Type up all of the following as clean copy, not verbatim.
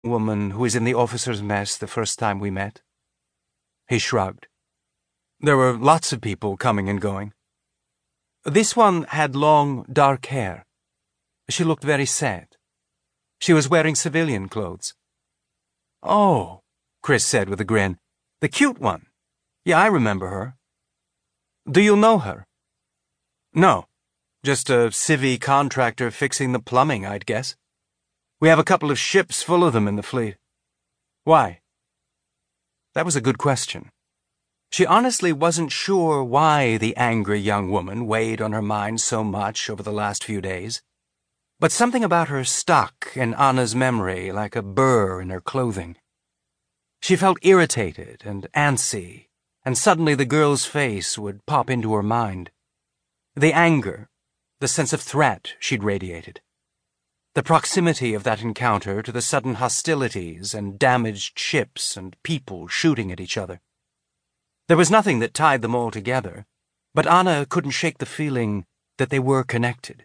woman who was in the officers' mess the first time we met?" He shrugged. "There were lots of people coming and going. This one had long, dark hair. She looked very sad. She was wearing civilian clothes." "Oh," Chris said with a grin. "The cute one. Yeah, I remember her. Do you know her?" "No. Just a civvy contractor fixing the plumbing, I'd guess. We have a couple of ships full of them in the fleet." "Why?" That was a good question. She honestly wasn't sure why the angry young woman weighed on her mind so much over the last few days. But something about her stuck in Anna's memory like a burr in her clothing. She felt irritated and antsy, and suddenly the girl's face would pop into her mind. The anger, the sense of threat she'd radiated. The proximity of that encounter to the sudden hostilities and damaged ships and people shooting at each other. There was nothing that tied them all together, but Anna couldn't shake the feeling that they were connected.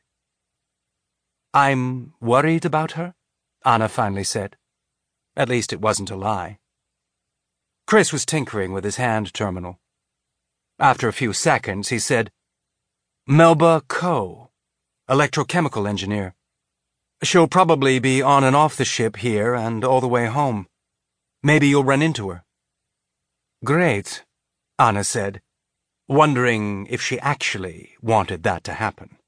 "I'm worried about her," Anna finally said. At least it wasn't a lie. Chris was tinkering with his hand terminal. After a few seconds, he said, "Melba Coe, electrochemical engineer. She'll probably be on and off the ship here and all the way home. Maybe you'll run into her." "Great," Anna said, wondering if she actually wanted that to happen.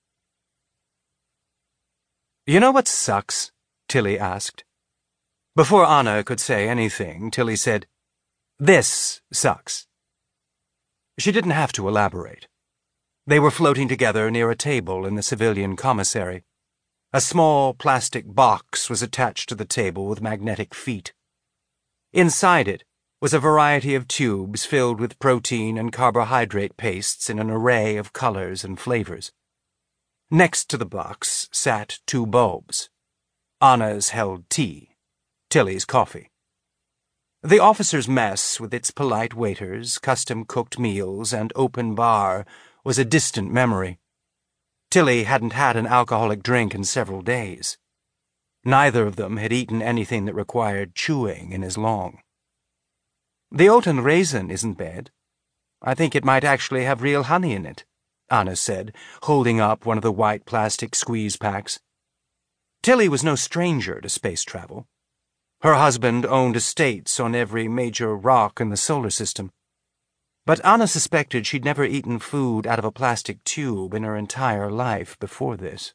"You know what sucks?" Tilly asked. Before Anna could say anything, Tilly said, "This sucks." She didn't have to elaborate. They were floating together near a table in the civilian commissary. A small plastic box was attached to the table with magnetic feet. Inside it was a variety of tubes filled with protein and carbohydrate pastes in an array of colors and flavors. Next to the box sat two bulbs. Anna's held tea, Tilly's coffee. The officers' mess, with its polite waiters, custom-cooked meals, and open bar, was a distant memory. Tilly hadn't had an alcoholic drink in several days. Neither of them had eaten anything that required chewing in as long. "The oat and raisin isn't bad. I think it might actually have real honey in it," Anna said, holding up one of the white plastic squeeze packs. Tilly was no stranger to space travel. Her husband owned estates on every major rock in the solar system. But Anna suspected she'd never eaten food out of a plastic tube in her entire life before this.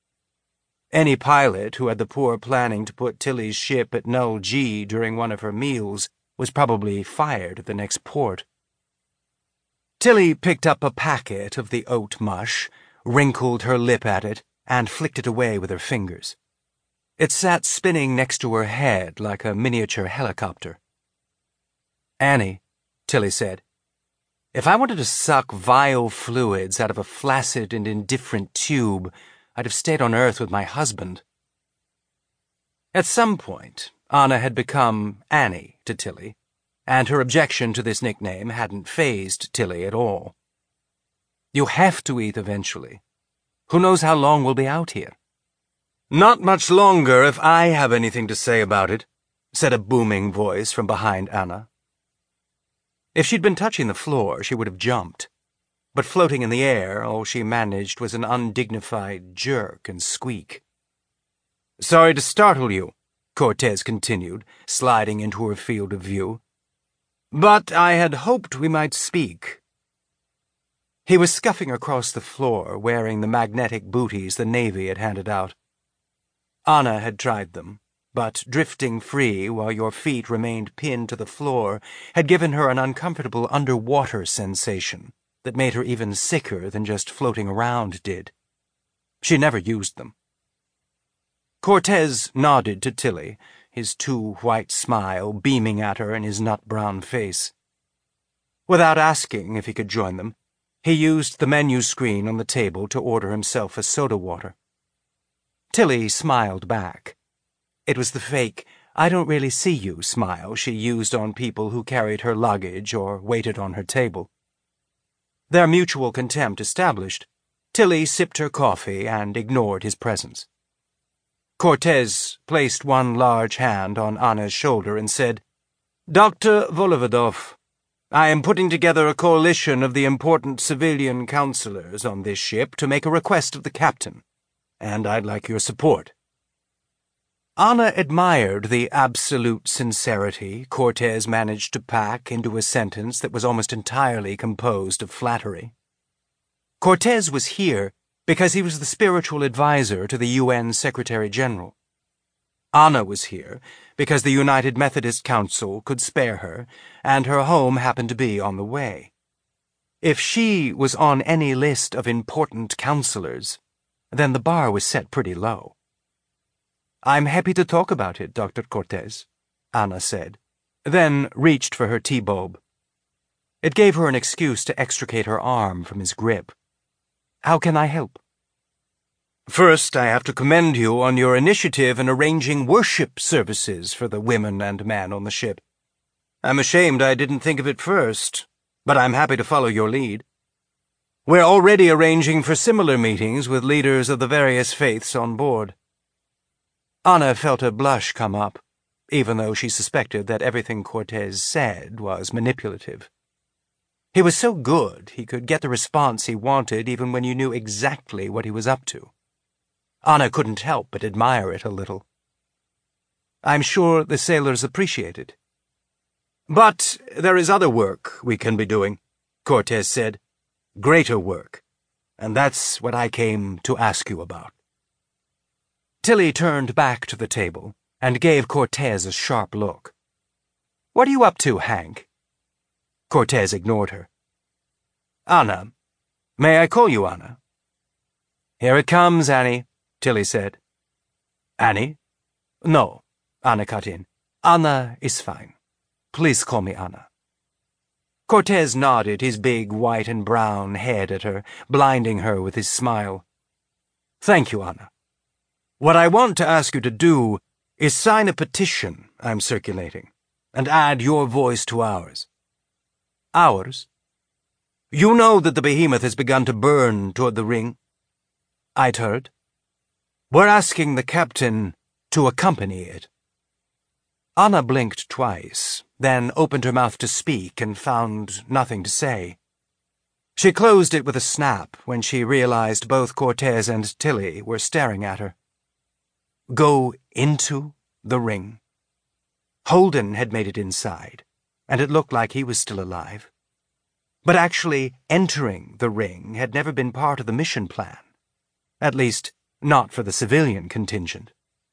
Any pilot who had the poor planning to put Tilly's ship at null G during one of her meals was probably fired at the next port. Tilly picked up a packet of the oat mush, wrinkled her lip at it, and flicked it away with her fingers. It sat spinning next to her head like a miniature helicopter. "Annie," Tilly said, "if I wanted to suck vile fluids out of a flaccid and indifferent tube, I'd have stayed on Earth with my husband." At some point, Anna had become Annie to Tilly, and her objection to this nickname hadn't fazed Tilly at all. "You have to eat eventually. Who knows how long we'll be out here?" "Not much longer if I have anything to say about it," said a booming voice from behind Anna. If she'd been touching the floor, she would have jumped. But floating in the air, all she managed was an undignified jerk and squeak. "Sorry to startle you," Cortez continued, sliding into her field of view. "But I had hoped we might speak." He was scuffing across the floor, wearing the magnetic booties the Navy had handed out. Anna had tried them, but drifting free while your feet remained pinned to the floor had given her an uncomfortable underwater sensation that made her even sicker than just floating around did. She never used them. Cortez nodded to Tilly, his too-white smile beaming at her in his nut-brown face. Without asking if he could join them, he used the menu screen on the table to order himself a soda water. Tilly smiled back. It was the fake, I-don't-really-see-you smile she used on people who carried her luggage or waited on her table. Their mutual contempt established, Tilly sipped her coffee and ignored his presence. Cortez placed one large hand on Anna's shoulder and said, "Dr. Volovodov, I am putting together a coalition of the important civilian counselors on this ship to make a request of the captain, and I'd like your support." Anna admired the absolute sincerity Cortez managed to pack into a sentence that was almost entirely composed of flattery. Cortez was here because he was the spiritual advisor to the UN Secretary-General. Anna was here because the United Methodist Council could spare her, and her home happened to be on the way. If she was on any list of important counselors, then the bar was set pretty low. "I'm happy to talk about it, Dr. Cortez," Anna said, then reached for her tea bulb. It gave her an excuse to extricate her arm from his grip. "How can I help?" "First, I have to commend you on your initiative in arranging worship services for the women and men on the ship. I'm ashamed I didn't think of it first, but I'm happy to follow your lead. We're already arranging for similar meetings with leaders of the various faiths on board." Anna felt a blush come up, even though she suspected that everything Cortez said was manipulative. He was so good he could get the response he wanted even when you knew exactly what he was up to. Anna couldn't help but admire it a little. "I'm sure the sailors appreciate it." "But there is other work we can be doing," Cortez said. "Greater work. And that's what I came to ask you about." Tilly turned back to the table and gave Cortez a sharp look. "What are you up to, Hank?" Cortez ignored her. "Anna. May I call you Anna?" "Here it comes, Annie," Tilly said. "Annie?" "No," Anna cut in. "Anna is fine. Please call me Anna." Cortez nodded his big white and brown head at her, blinding her with his smile. "Thank you, Anna. What I want to ask you to do is sign a petition I'm circulating, and add your voice to ours." "Ours?" "You know that the behemoth has begun to burn toward the ring?" "I'd heard." "We're asking the captain to accompany it." Anna blinked twice, then opened her mouth to speak and found nothing to say. She closed it with a snap when she realized both Cortez and Tilly were staring at her. Go into the ring. Holden had made it inside, and it looked like he was still alive. But actually entering the ring had never been part of the mission plan. At least, not for the civilian contingent.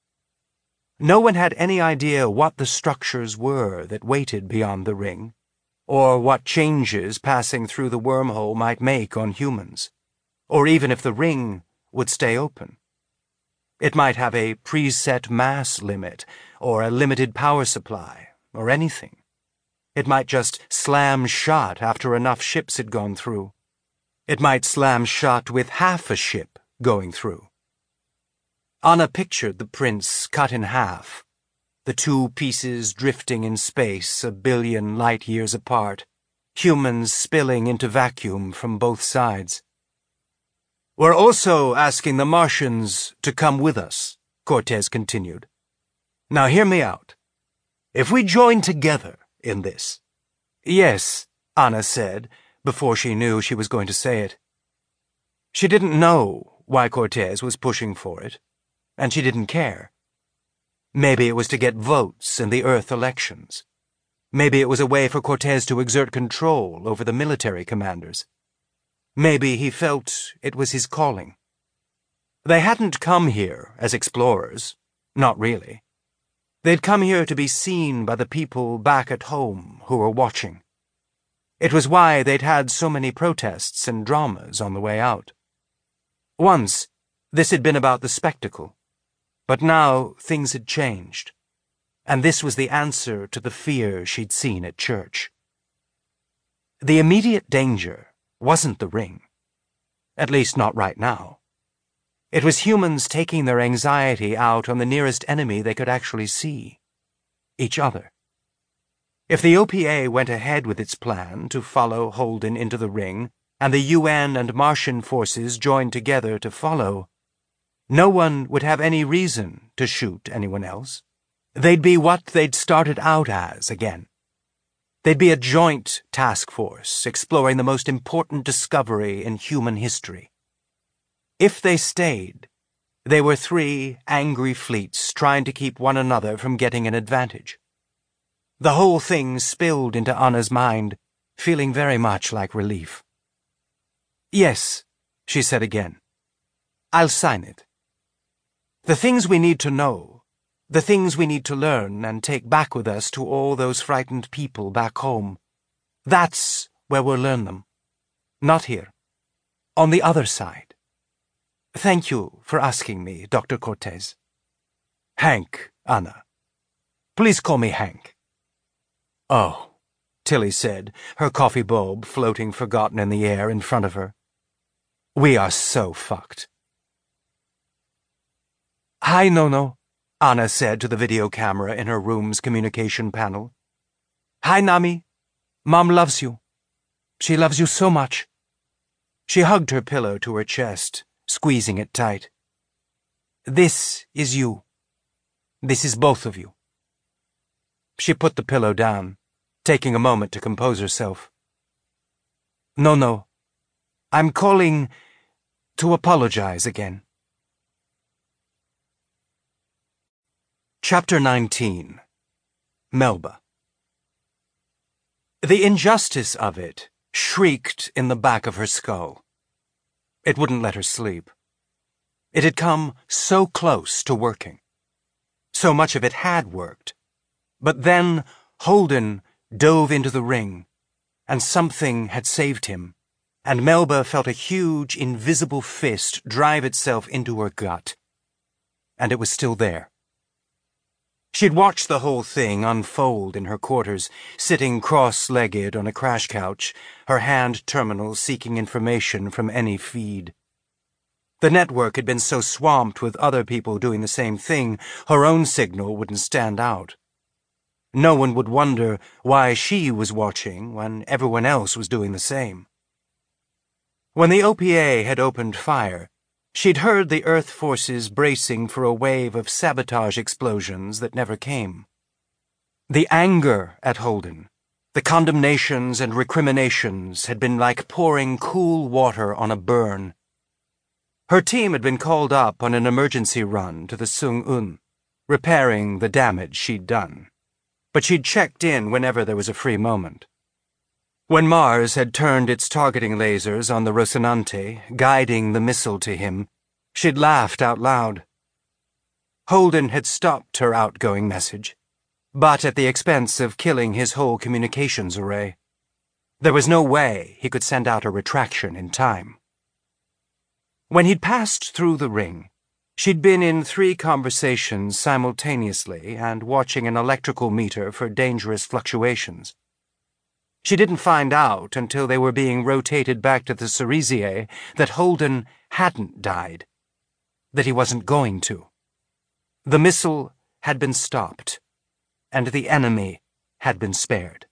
No one had any idea what the structures were that waited beyond the ring, or what changes passing through the wormhole might make on humans, or even if the ring would stay open. It might have a preset mass limit, or a limited power supply, or anything. It might just slam shut after enough ships had gone through. It might slam shut with half a ship going through. Anna pictured the prince cut in half, the two pieces drifting in space 1 billion light-years apart, humans spilling into vacuum from both sides. "We're also asking the Martians to come with us," Cortez continued. "Now hear me out. If we join together in this—" "Yes," Anna said, before she knew she was going to say it. She didn't know why Cortez was pushing for it, and she didn't care. Maybe it was to get votes in the Earth elections. Maybe it was a way for Cortez to exert control over the military commanders. Maybe he felt it was his calling. They hadn't come here as explorers, not really. They'd come here to be seen by the people back at home who were watching. It was why they'd had so many protests and dramas on the way out. Once, this had been about the spectacle, but now things had changed, and this was the answer to the fear she'd seen at church. The immediate danger wasn't the ring. At least not right now. It was humans taking their anxiety out on the nearest enemy they could actually see. Each other. If the OPA went ahead with its plan to follow Holden into the ring, and the UN and Martian forces joined together to follow, No one would have any reason to shoot anyone else. They'd be what they'd started out as again. They'd be a joint task force exploring the most important discovery in human history. If they stayed, they were 3 angry fleets trying to keep one another from getting an advantage. The whole thing spilled into Anna's mind, feeling very much like relief. "Yes," she said again. "I'll sign it. The things we need to know, the things we need to learn and take back with us to all those frightened people back home, that's where we'll learn them. Not here. On the other side. Thank you for asking me, Dr. Cortez." "Hank, Anna. Please call me Hank." "Oh," Tilly said, her coffee bulb floating forgotten in the air in front of her. "We are so fucked." "Hi, Nono," Anna said to the video camera in her room's communication panel. "Hi, Nami. Mom loves you. She loves you so much." She hugged her pillow to her chest, squeezing it tight. "This is you. This is both of you." She put the pillow down, taking a moment to compose herself. "No, I'm calling to apologize again." Chapter 19. Melba. The injustice of it shrieked in the back of her skull. It wouldn't let her sleep. It had come so close to working. So much of it had worked. But then Holden dove into the ring, and something had saved him, and Melba felt a huge, invisible fist drive itself into her gut. And it was still there. She'd watched the whole thing unfold in her quarters, sitting cross-legged on a crash couch, her hand terminal seeking information from any feed. The network had been so swamped with other people doing the same thing, her own signal wouldn't stand out. No one would wonder why she was watching when everyone else was doing the same. When the OPA had opened fire, she'd heard the Earth forces bracing for a wave of sabotage explosions that never came. The anger at Holden, the condemnations and recriminations had been like pouring cool water on a burn. Her team had been called up on an emergency run to the Sung-Un, repairing the damage she'd done. But she'd checked in whenever there was a free moment. When Mars had turned its targeting lasers on the Rocinante, guiding the missile to him, she'd laughed out loud. Holden had stopped her outgoing message, but at the expense of killing his whole communications array. There was no way he could send out a retraction in time. When he'd passed through the ring, she'd been in 3 conversations simultaneously and watching an electrical meter for dangerous fluctuations. She didn't find out until they were being rotated back to the Cerisier that Holden hadn't died, that he wasn't going to. The missile had been stopped, and the enemy had been spared.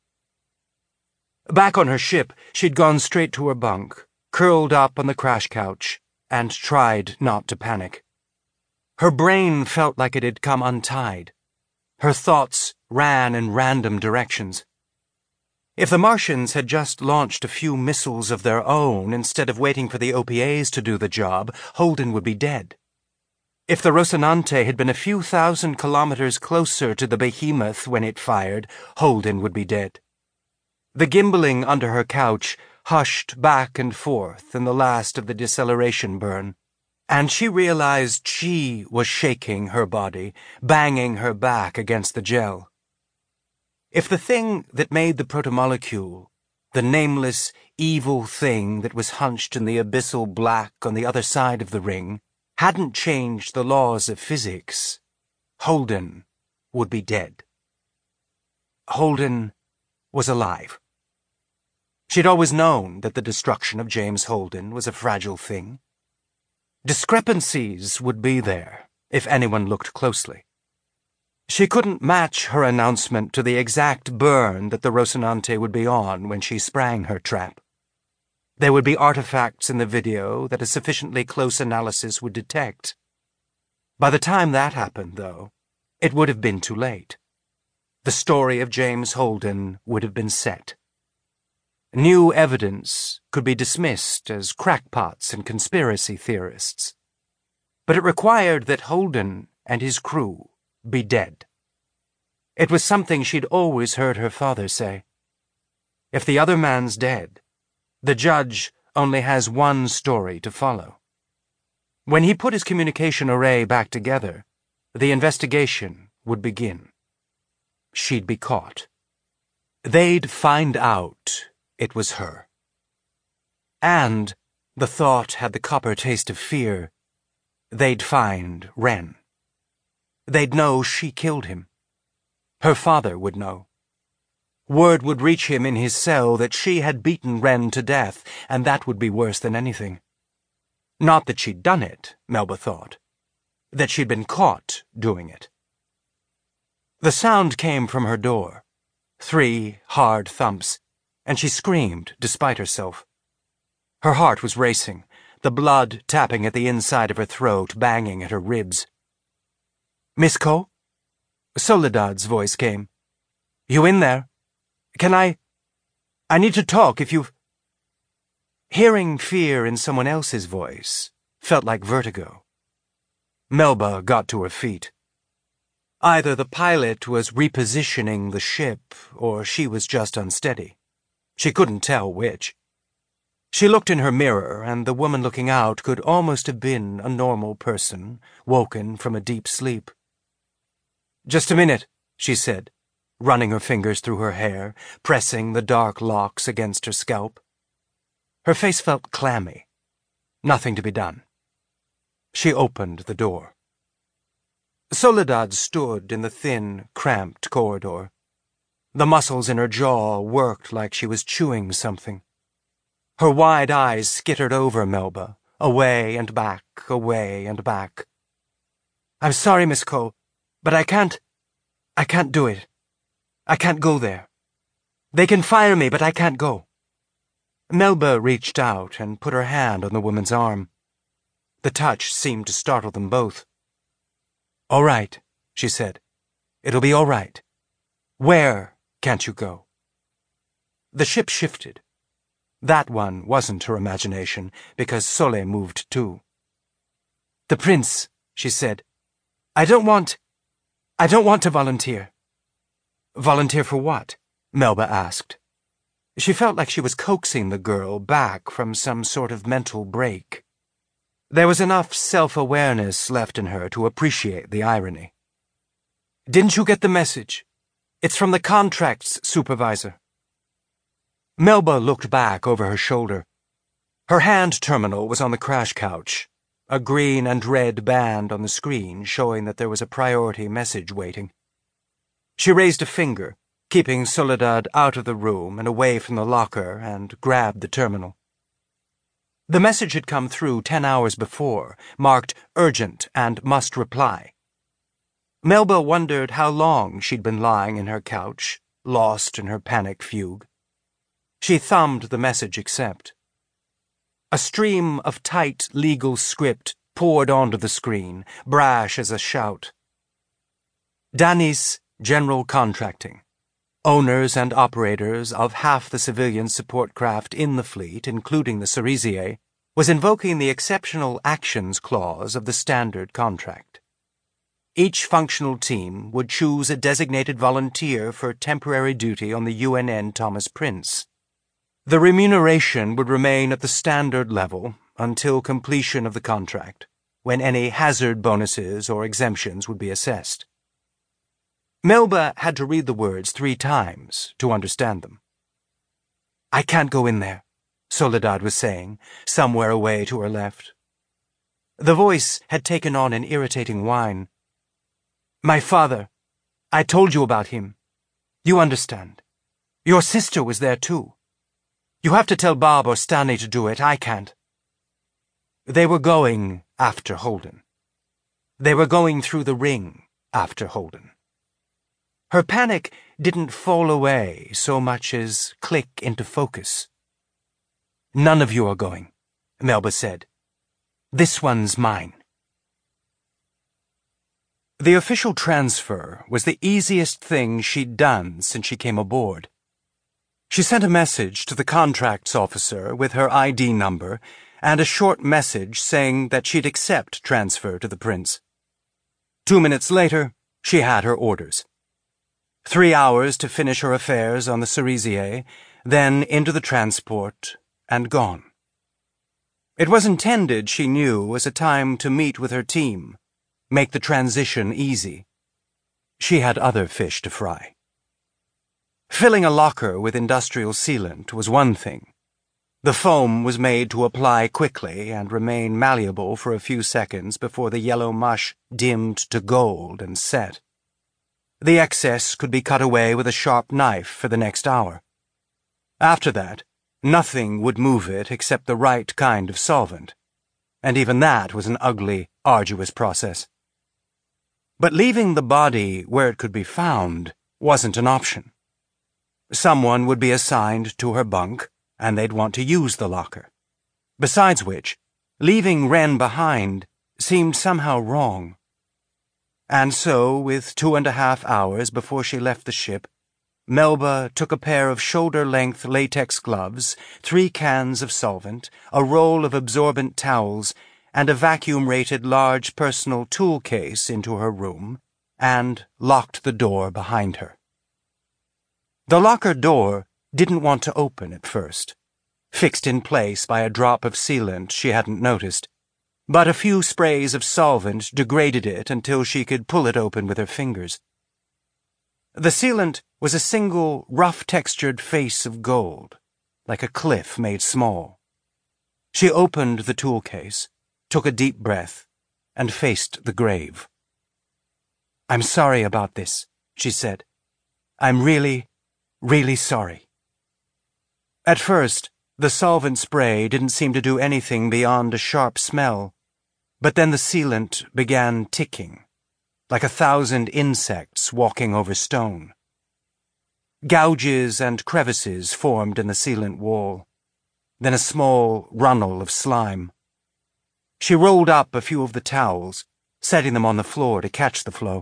Back on her ship, she'd gone straight to her bunk, curled up on the crash couch, and tried not to panic. Her brain felt like it had come untied. Her thoughts ran in random directions. If the Martians had just launched a few missiles of their own instead of waiting for the OPAs to do the job, Holden would be dead. If the Rocinante had been a few thousand kilometers closer to the behemoth when it fired, Holden would be dead. The gimbaling under her couch hushed back and forth in the last of the deceleration burn, and she realized she was shaking her body, banging her back against the gel. If the thing that made the protomolecule, the nameless, evil thing that was hunched in the abyssal black on the other side of the ring, hadn't changed the laws of physics, Holden would be dead. Holden was alive. She'd always known that the destruction of James Holden was a fragile thing. Discrepancies would be there if anyone looked closely. She couldn't match her announcement to the exact burn that the Rocinante would be on when she sprang her trap. There would be artifacts in the video that a sufficiently close analysis would detect, By the time that happened, though, it would have been too late. The story of James Holden would have been set. New evidence could be dismissed as crackpots and conspiracy theorists. But it required that Holden and his crew be dead. It was something she'd always heard her father say. If the other man's dead, the judge only has one story to follow. When he put his communication array back together, the investigation would begin. She'd be caught. They'd find out it was her. And, the thought had the copper taste of fear, they'd find Wren. They'd know she killed him. Her father would know. Word would reach him in his cell that she had beaten Wren to death, and that would be worse than anything. Not that she'd done it, Melba thought. That she'd been caught doing it. The sound came from her door. 3 hard thumps, and she screamed despite herself. Her heart was racing, the blood tapping at the inside of her throat, banging at her ribs. "Miss Coe?" Soledad's voice came. "You in there? Can I need to talk if you've—" Hearing fear in someone else's voice felt like vertigo. Melba got to her feet. Either the pilot was repositioning the ship, or she was just unsteady. She couldn't tell which. She looked in her mirror, and the woman looking out could almost have been a normal person, woken from a deep sleep. "Just a minute," she said, running her fingers through her hair, pressing the dark locks against her scalp. Her face felt clammy. Nothing to be done. She opened the door. Soledad stood in the thin, cramped corridor. The muscles in her jaw worked like she was chewing something. Her wide eyes skittered over Melba, away and back, away and back. "I'm sorry, Miss Coe, but I can't do it. I can't go there. They can fire me, but I can't go." Melba reached out and put her hand on the woman's arm. The touch seemed to startle them both. "All right," she said. "It'll be all right. Where can't you go?" The ship shifted. That one wasn't her imagination, because Sole moved too. "The prince," she said. I don't want to volunteer." "Volunteer for what?" Melba asked. She felt like she was coaxing the girl back from some sort of mental break. There was enough self-awareness left in her to appreciate the irony. "Didn't you get the message? It's from the contracts supervisor." Melba looked back over her shoulder. Her hand terminal was on the crash couch, a green and red band on the screen showing that there was a priority message waiting. She raised a finger, keeping Soledad out of the room and away from the locker, and grabbed the terminal. The message had come through 10 hours before, marked urgent and must reply. Melba wondered how long she'd been lying in her couch, lost in her panic fugue. She thumbed the message accept. A stream of tight legal script poured onto the screen, brash as a shout. Danis General Contracting, owners and operators of half the civilian support craft in the fleet, including the Cerisier, was invoking the Exceptional Actions Clause of the Standard Contract. Each functional team would choose a designated volunteer for temporary duty on the UNN Thomas Prince. The remuneration would remain at the standard level until completion of the contract, when any hazard bonuses or exemptions would be assessed. Melba had to read the words 3 times to understand them. "I can't go in there," Soledad was saying, somewhere away to her left. The voice had taken on an irritating whine. "My father, I told you about him. You understand. Your sister was there too. You have to tell Bob or Stanley to do it. I can't." They were going after Holden. They were going through the ring after Holden. Her panic didn't fall away so much as click into focus. "None of you are going," Melba said. "This one's mine." The official transfer was the easiest thing she'd done since she came aboard. She sent a message to the contracts officer with her ID number and a short message saying that she'd accept transfer to the Prince. 2 minutes later, she had her orders. 3 hours to finish her affairs on the Cerisier, then into the transport, and gone. It was intended, she knew, as a time to meet with her team, make the transition easy. She had other fish to fry. Filling a locker with industrial sealant was one thing. The foam was made to apply quickly and remain malleable for a few seconds before the yellow mush dimmed to gold and set. The excess could be cut away with a sharp knife for the next hour. After that, nothing would move it except the right kind of solvent, and even that was an ugly, arduous process. But leaving the body where it could be found wasn't an option. Someone would be assigned to her bunk, and they'd want to use the locker. Besides which, leaving Wren behind seemed somehow wrong. And so, with 2.5 hours before she left the ship, Melba took a pair of shoulder-length latex gloves, 3 cans of solvent, a roll of absorbent towels, and a vacuum-rated large personal tool case into her room, and locked the door behind her. The locker door didn't want to open at first, fixed in place by a drop of sealant she hadn't noticed, but a few sprays of solvent degraded it until she could pull it open with her fingers. The sealant was a single, rough-textured face of gold, like a cliff made small. She opened the tool case, took a deep breath, and faced the grave. "I'm sorry about this," she said. "I'm really sorry." At first, the solvent spray didn't seem to do anything beyond a sharp smell, but then the sealant began ticking, like 1,000 insects walking over stone. Gouges and crevices formed in the sealant wall, then a small runnel of slime. She rolled up a few of the towels, setting them on the floor to catch the flow.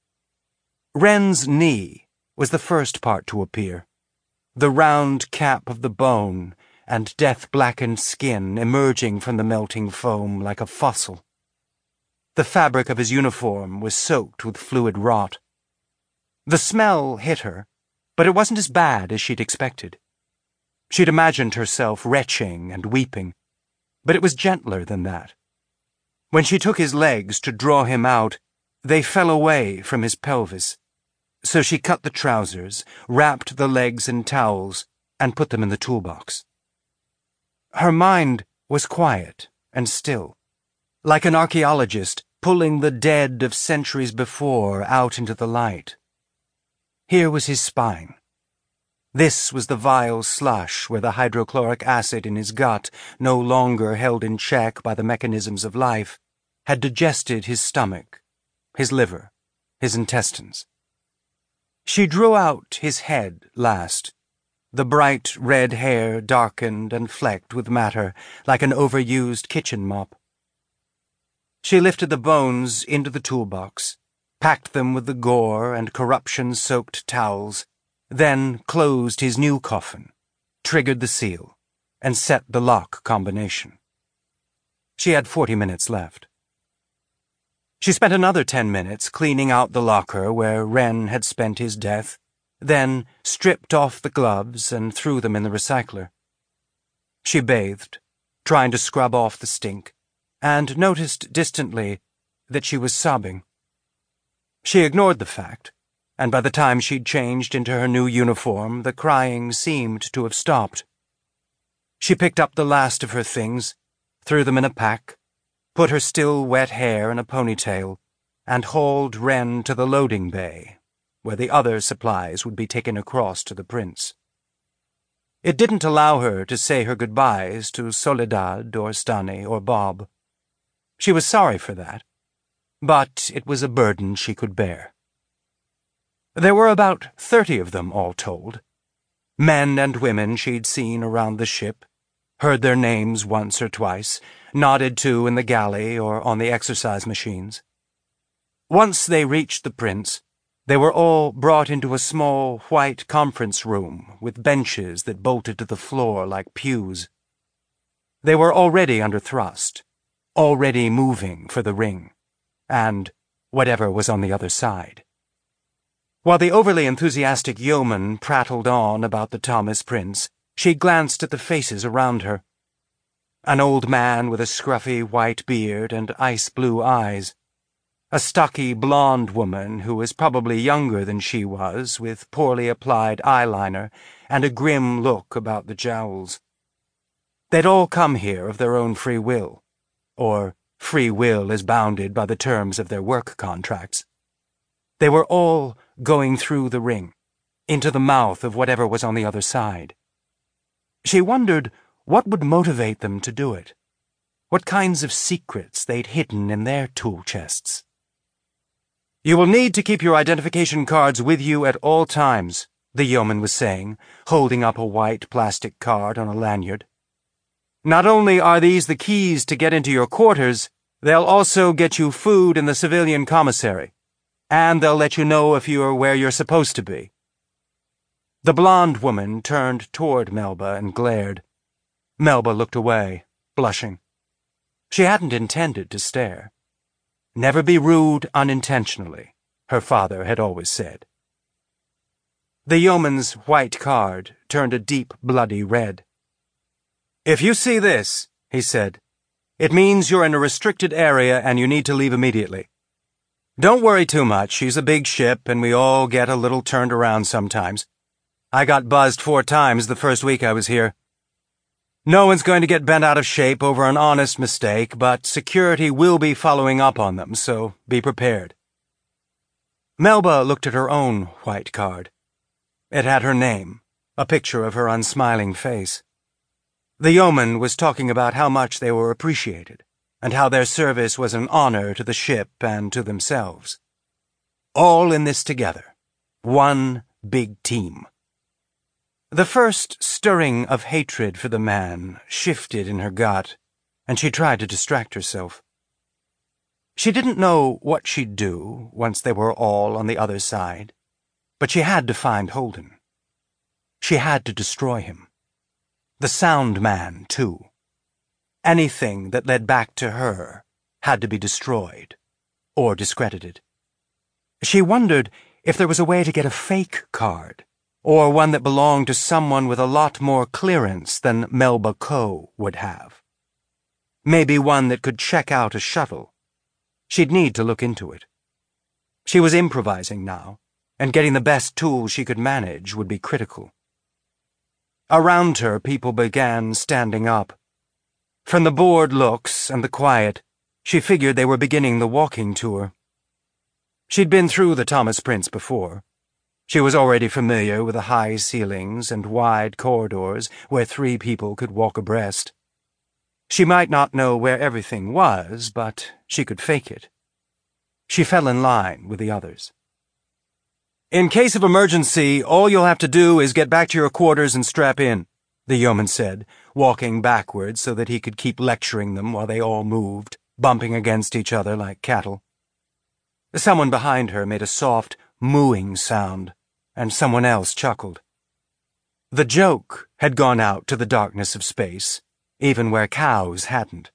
Wren's knee was the first part to appear, the round cap of the bone and death-blackened skin emerging from the melting foam like a fossil. The fabric of his uniform was soaked with fluid rot. The smell hit her, but it wasn't as bad as she'd expected. She'd imagined herself retching and weeping, but it was gentler than that. When she took his legs to draw him out, they fell away from his pelvis, so she cut the trousers, wrapped the legs in towels, and put them in the toolbox. Her mind was quiet and still, like an archaeologist pulling the dead of centuries before out into the light. Here was his spine. This was the vile slush where the hydrochloric acid in his gut, no longer held in check by the mechanisms of life, had digested his stomach, his liver, his intestines. She drew out his head last, the bright red hair darkened and flecked with matter like an overused kitchen mop. She lifted the bones into the toolbox, packed them with the gore and corruption-soaked towels, then closed his new coffin, triggered the seal, and set the lock combination. She had 40 minutes left. She spent another 10 minutes cleaning out the locker where Wren had spent his death, then stripped off the gloves and threw them in the recycler. She bathed, trying to scrub off the stink, and noticed distantly that she was sobbing. She ignored the fact, and by the time she'd changed into her new uniform, the crying seemed to have stopped. She picked up the last of her things, threw them in a pack, put her still wet hair in a ponytail, and hauled Wren to the loading bay, where the other supplies would be taken across to the Prince. It didn't allow her to say her goodbyes to Soledad or Stani or Bob. She was sorry for that, but it was a burden she could bear. There were about 30 of them all told, men and women she'd seen around the ship, heard their names once or twice, nodded to in the galley or on the exercise machines. Once they reached the prince, they were all brought into a small white conference room with benches that bolted to the floor like pews. They were already under thrust, already moving for the ring, and whatever was on the other side. While the overly enthusiastic yeoman prattled on about the Thomas Prince, she glanced at the faces around her. An old man with a scruffy white beard and ice-blue eyes. A stocky blonde woman who was probably younger than she was, with poorly applied eyeliner and a grim look about the jowls. They'd all come here of their own free will, or free will as bounded by the terms of their work contracts. They were all going through the ring, into the mouth of whatever was on the other side. She wondered what would motivate them to do it, what kinds of secrets they'd hidden in their tool chests. "You will need to keep your identification cards with you at all times," the yeoman was saying, holding up a white plastic card on a lanyard. "Not only are these the keys to get into your quarters, they'll also get you food in the civilian commissary, and they'll let you know if you are where you're supposed to be." The blonde woman turned toward Melba and glared. Melba looked away, blushing. She hadn't intended to stare. Never be rude unintentionally, her father had always said. The yeoman's white card turned a deep, bloody red. "If you see this," he said, "it means you're in a restricted area and you need to leave immediately. Don't worry too much, she's a big ship and we all get a little turned around sometimes. I got buzzed 4 times the first week I was here. No one's going to get bent out of shape over an honest mistake, but security will be following up on them, so be prepared." Melba looked at her own white card. It had her name, a picture of her unsmiling face. The yeoman was talking about how much they were appreciated, and how their service was an honor to the ship and to themselves. All in this together. One big team. The first stirring of hatred for the man shifted in her gut, and she tried to distract herself. She didn't know what she'd do once they were all on the other side, but she had to find Holden. She had to destroy him. The sound man, too. Anything that led back to her had to be destroyed, or discredited. She wondered if there was a way to get a fake card, or one that belonged to someone with a lot more clearance than Melba Coe would have. Maybe one that could check out a shuttle. She'd need to look into it. She was improvising now, and getting the best tools she could manage would be critical. Around her, people began standing up. From the bored looks and the quiet, she figured they were beginning the walking tour. She'd been through the Thomas Prince before. She was already familiar with the high ceilings and wide corridors where 3 people could walk abreast. She might not know where everything was, but she could fake it. She fell in line with the others. "In case of emergency, all you'll have to do is get back to your quarters and strap in," the yeoman said, walking backwards so that he could keep lecturing them while they all moved, bumping against each other like cattle. Someone behind her made a soft, mooing sound, and someone else chuckled. The joke had gone out to the darkness of space, even where cows hadn't.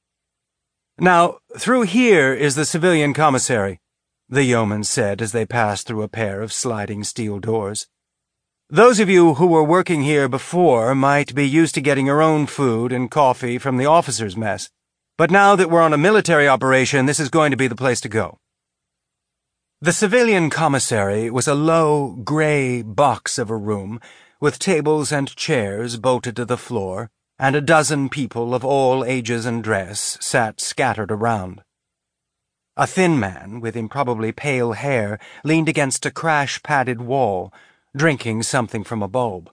"Now, through here is the civilian commissary," the yeoman said as they passed through a pair of sliding steel doors. "Those of you who were working here before might be used to getting your own food and coffee from the officers' mess, but now that we're on a military operation, this is going to be the place to go." The civilian commissary was a low, gray box of a room with tables and chairs bolted to the floor, and a dozen people of all ages and dress sat scattered around. A thin man with improbably pale hair leaned against a crash-padded wall, drinking something from a bulb.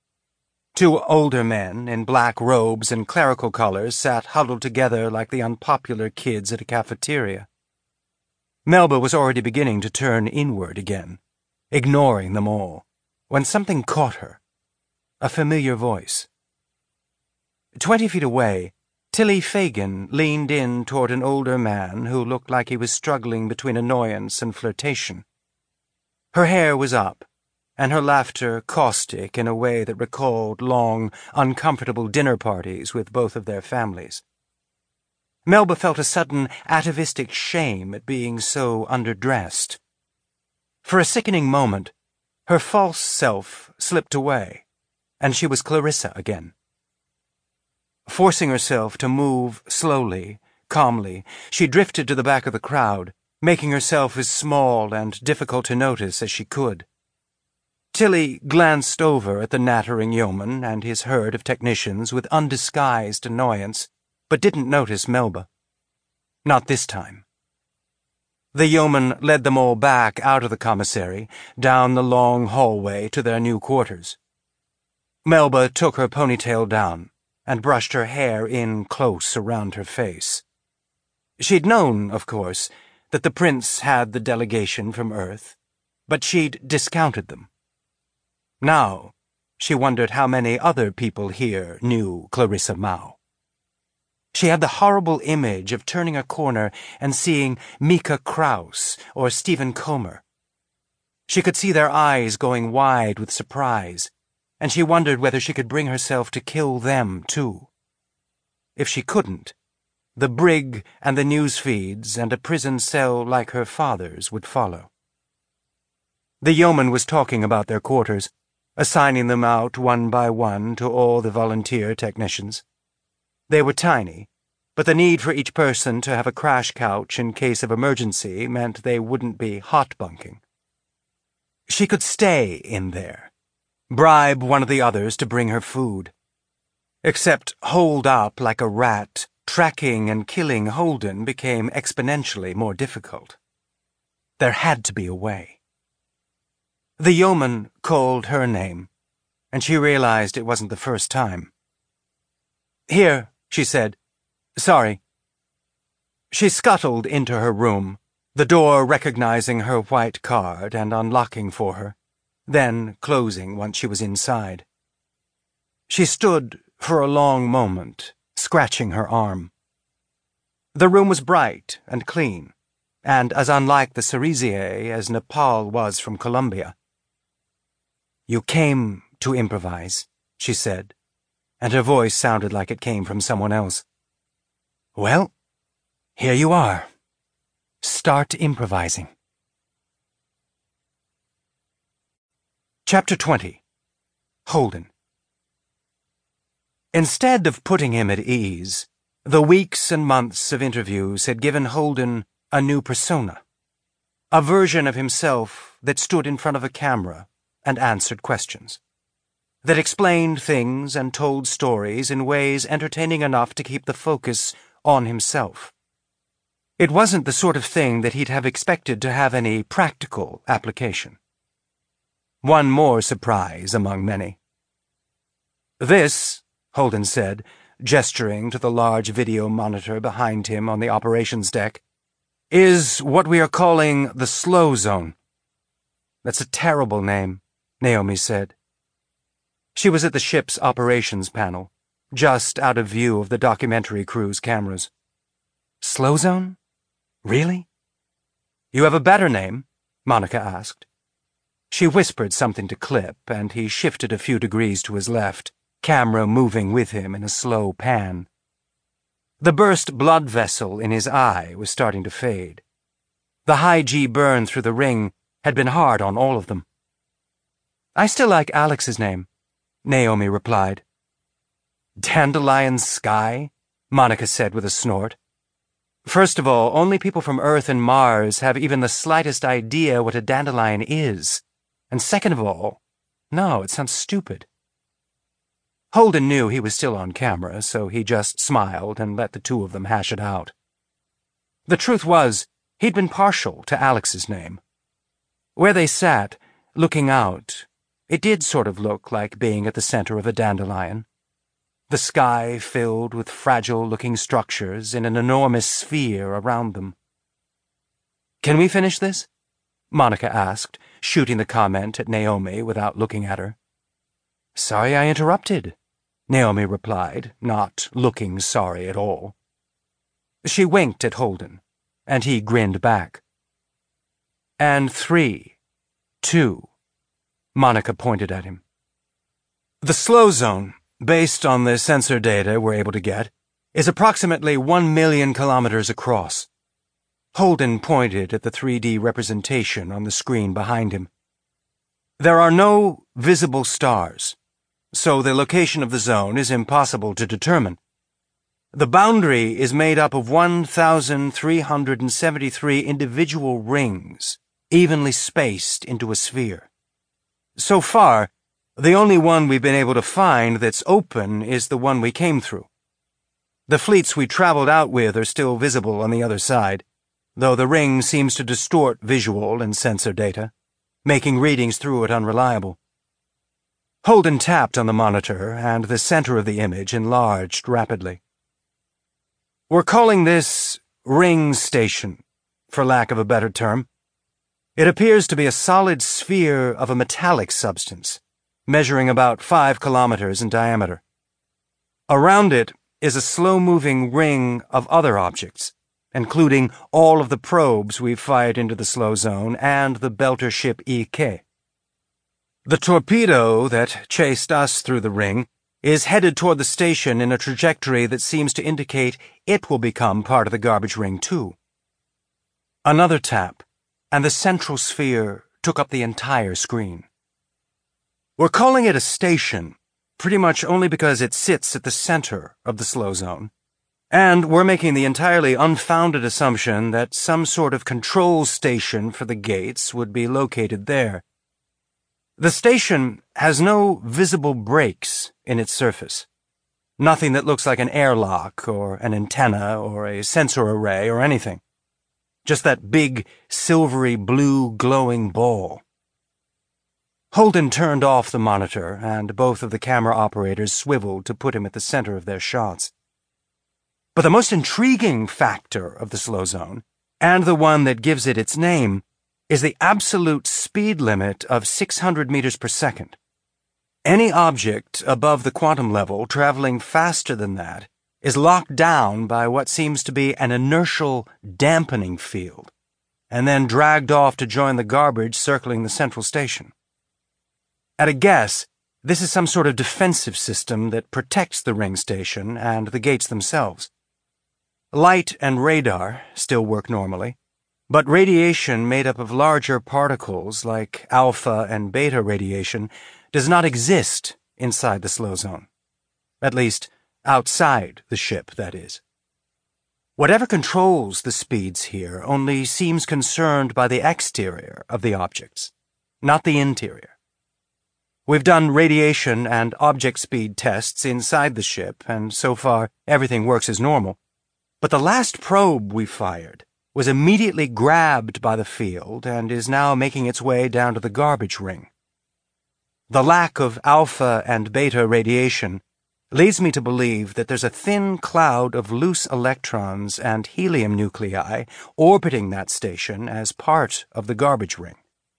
2 older men in black robes and clerical collars sat huddled together like the unpopular kids at a cafeteria. Melba was already beginning to turn inward again, ignoring them all, when something caught her. A familiar voice. 20 feet away, Tilly Fagan leaned in toward an older man who looked like he was struggling between annoyance and flirtation. Her hair was up, and her laughter caustic in a way that recalled long, uncomfortable dinner parties with both of their families. Melba felt a sudden atavistic shame at being so underdressed. For a sickening moment, her false self slipped away, and she was Clarissa again. Forcing herself to move slowly, calmly, she drifted to the back of the crowd, making herself as small and difficult to notice as she could. Tilly glanced over at the nattering yeoman and his herd of technicians with undisguised annoyance, but didn't notice Melba. Not this time. The yeoman led them all back out of the commissary, down the long hallway to their new quarters. Melba took her ponytail down and brushed her hair in close around her face. She'd known, of course, that the prince had the delegation from Earth, but she'd discounted them. Now, she wondered how many other people here knew Clarissa Mao. She had the horrible image of turning a corner and seeing Mika Kraus or Stephen Comer. She could see their eyes going wide with surprise, and she wondered whether she could bring herself to kill them, too. If she couldn't, the brig and the news feeds and a prison cell like her father's would follow. The yeoman was talking about their quarters, assigning them out one by one to all the volunteer technicians. They were tiny, but the need for each person to have a crash couch in case of emergency meant they wouldn't be hot bunking. She could stay in there, bribe one of the others to bring her food. Except holed up like a rat, tracking and killing Holden became exponentially more difficult. There had to be a way. The yeoman called her name, and she realized it wasn't the first time. "Here," she said. "Sorry." She scuttled into her room, the door recognizing her white card and unlocking for her, then closing once she was inside. She stood for a long moment, scratching her arm. The room was bright and clean, and as unlike the Cerisier as Nepal was from Colombia. "You came to improvise," she said, and her voice sounded like it came from someone else. "Well, here you are. Start improvising." Chapter 20. Holden. Instead of putting him at ease, the weeks and months of interviews had given Holden a new persona, a version of himself that stood in front of a camera and answered questions, that explained things and told stories in ways entertaining enough to keep the focus on himself. It wasn't the sort of thing that he'd have expected to have any practical application. One more surprise among many. "This," Holden said, gesturing to the large video monitor behind him on the operations deck, "is what we are calling the slow zone." "That's a terrible name," Naomi said. She was at the ship's operations panel, just out of view of the documentary crew's cameras. "Slow zone? Really?" "You have a better name?" Monica asked. She whispered something to Clip, and he shifted a few degrees to his left, camera moving with him in a slow pan. The burst blood vessel in his eye was starting to fade. The high-G burn through the ring had been hard on all of them. "I still like Alex's name," Naomi replied. "Dandelion Sky?" Monica said with a snort. "First of all, only people from Earth and Mars have even the slightest idea what a dandelion is. And second of all, no, it sounds stupid." Holden knew he was still on camera, so he just smiled and let the two of them hash it out. The truth was, he'd been partial to Alex's name. Where they sat, looking out, it did sort of look like being at the center of a dandelion. The sky filled with fragile-looking structures in an enormous sphere around them. "Can we finish this?" Monica asked, shooting the comment at Naomi without looking at her. "Sorry I interrupted," Naomi replied, not looking sorry at all. She winked at Holden, and he grinned back. And 3, 2, Monica pointed at him. The slow zone, based on the sensor data we're able to get, is approximately 1 million kilometers across. Holden pointed at the 3D representation on the screen behind him. There are no visible stars, so the location of the zone is impossible to determine. The boundary is made up of 1,373 individual rings, evenly spaced into a sphere. So far, the only one we've been able to find that's open is the one we came through. The fleets we traveled out with are still visible on the other side, though the ring seems to distort visual and sensor data, making readings through it unreliable. Holden tapped on the monitor, and the center of the image enlarged rapidly. We're calling this Ring Station, for lack of a better term. It appears to be a solid sphere of a metallic substance, measuring about 5 kilometers in diameter. Around it is a slow-moving ring of other objects, including all of the probes we've fired into the slow zone and the belter ship EK. The torpedo that chased us through the ring is headed toward the station in a trajectory that seems to indicate it will become part of the garbage ring too. Another tap, and the central sphere took up the entire screen. We're calling it a station, pretty much only because it sits at the center of the slow zone, and we're making the entirely unfounded assumption that some sort of control station for the gates would be located there. The station has no visible breaks in its surface. Nothing that looks like an airlock or an antenna or a sensor array or anything. Just that big, silvery blue glowing ball. Holden turned off the monitor, and both of the camera operators swiveled to put him at the center of their shots. But the most intriguing factor of the slow zone, and the one that gives it its name, is the absolute speed limit of 600 meters per second. Any object above the quantum level traveling faster than that is locked down by what seems to be an inertial dampening field, and then dragged off to join the garbage circling the central station. At a guess, this is some sort of defensive system that protects the ring station and the gates themselves. Light and radar still work normally, but radiation made up of larger particles like alpha and beta radiation does not exist inside the slow zone. At least, outside the ship, that is. Whatever controls the speeds here only seems concerned by the exterior of the objects, not the interior. We've done radiation and object speed tests inside the ship, and so far everything works as normal. But the last probe we fired was immediately grabbed by the field and is now making its way down to the garbage ring. The lack of alpha and beta radiation leads me to believe that there's a thin cloud of loose electrons and helium nuclei orbiting that station as part of the garbage ring.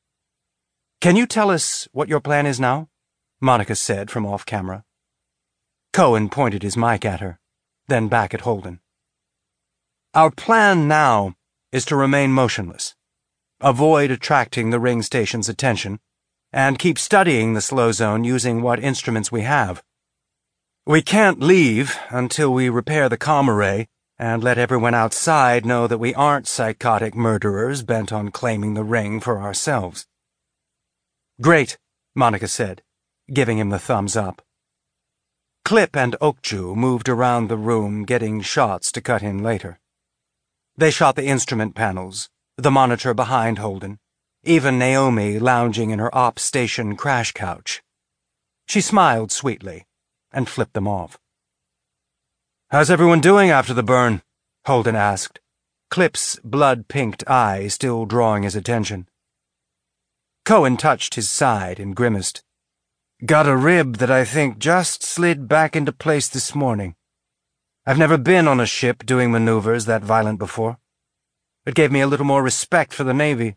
Can you tell us what your plan is now? Monica said from off-camera. Cohen pointed his mic at her, then back at Holden. Our plan now is to remain motionless, avoid attracting the ring station's attention, and keep studying the slow zone using what instruments we have. We can't leave until we repair the comm array and let everyone outside know that we aren't psychotic murderers bent on claiming the ring for ourselves. Great, Monica said, giving him the thumbs up. Clip and Okju moved around the room, getting shots to cut in later. They shot the instrument panels, the monitor behind Holden, even Naomi lounging in her op station crash couch. She smiled sweetly and flipped them off. How's everyone doing after the burn? Holden asked, Clip's blood-pinked eye still drawing his attention. Cohen touched his side and grimaced. Got a rib that I think just slid back into place this morning. I've never been on a ship doing maneuvers that violent before. It gave me a little more respect for the Navy.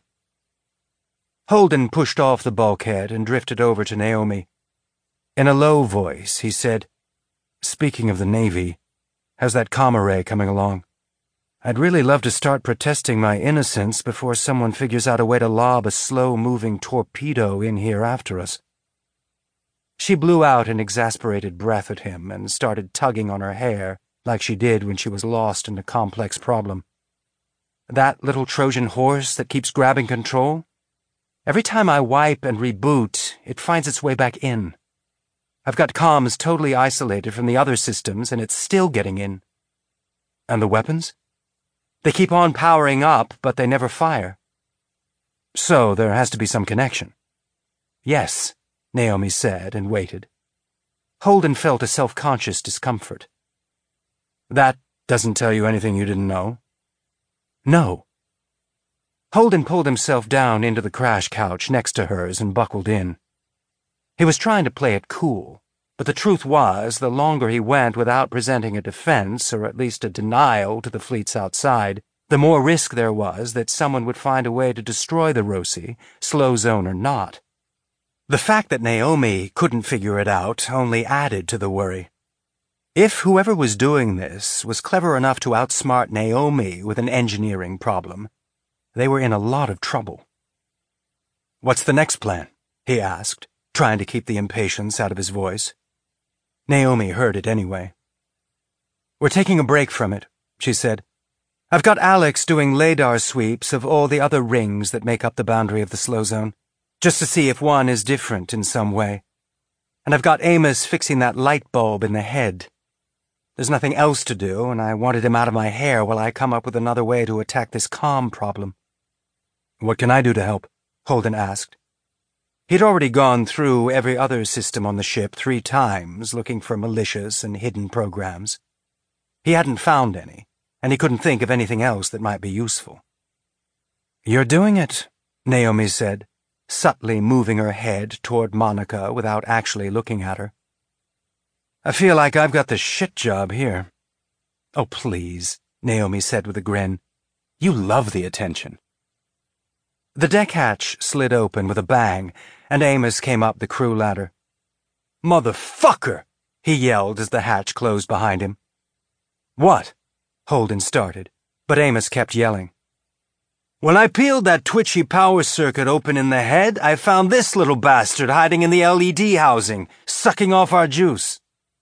Holden pushed off the bulkhead and drifted over to Naomi. In a low voice, he said, Speaking of the Navy, how's that comma ray coming along? I'd really love to start protesting my innocence before someone figures out a way to lob a slow-moving torpedo in here after us. She blew out an exasperated breath at him and started tugging on her hair like she did when she was lost in a complex problem. That little Trojan horse that keeps grabbing control? Every time I wipe and reboot, it finds its way back in. I've got comms totally isolated from the other systems, and it's still getting in. And the weapons? They keep on powering up, but they never fire. So there has to be some connection. Yes, Naomi said and waited. Holden felt a self-conscious discomfort. That doesn't tell you anything you didn't know? No. Holden pulled himself down into the crash couch next to hers and buckled in. He was trying to play it cool, but the truth was, the longer he went without presenting a defense, or at least a denial to the fleets outside, the more risk there was that someone would find a way to destroy the Roci, slow zone or not. The fact that Naomi couldn't figure it out only added to the worry. If whoever was doing this was clever enough to outsmart Naomi with an engineering problem, they were in a lot of trouble. "What's the next plan?" he asked, trying to keep the impatience out of his voice. Naomi heard it anyway. "We're taking a break from it," she said. "I've got Alex doing LADAR sweeps of all the other rings that make up the boundary of the slow zone, just to see if one is different in some way. And I've got Amos fixing that light bulb in the head. There's nothing else to do, and I wanted him out of my hair while I come up with another way to attack this comm problem." "What can I do to help?" Holden asked. He'd already gone through every other system on the ship 3 times, looking for malicious and hidden programs. He hadn't found any, and he couldn't think of anything else that might be useful. "You're doing it," Naomi said, subtly moving her head toward Monica without actually looking at her. "I feel like I've got the shit job here." "Oh, please," Naomi said with a grin. "You love the attention." The deck hatch slid open with a bang, and Amos came up the crew ladder. "Motherfucker!" he yelled as the hatch closed behind him. "What?" Holden started, but Amos kept yelling. "When I peeled that twitchy power circuit open in the head, I found this little bastard hiding in the LED housing, sucking off our juice."